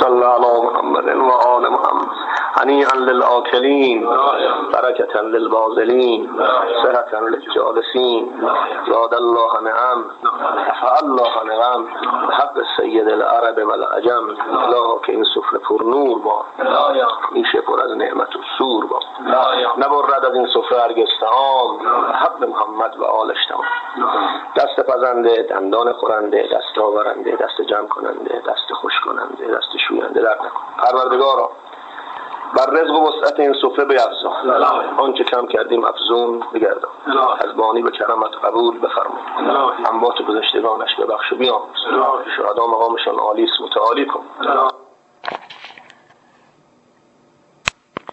صل علی محمد و آل محمد هنیئا للآکلین برکة للباذلین صحة للجالسین زاد الله نعم رفع الله نعم حق سید العرب و العجم. الله که این سفره پر نور با میشه پر از نعمت و سور با نبرد از این سفره هرگز طعام حق محمد و آلش تمام. دست پزنده، دندان خورنده، دست آورنده، دست جمع کننده، دست خوش کننده، دست شوینده در نکن. پروردگارا بر رزق و وسعت این سفره بیفزا، آنچه کم کردیم افزون بگردان، از بانی به کرمت قبول بفرما، اموات گذشتگانش ببخش و بیامرز، شهدا مقامشان عالی است متعالی کن.